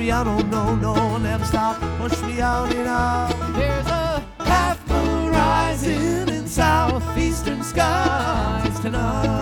me out, oh no, no, never stop. Push me out and out. There's a half moon rising in southeastern skies tonight.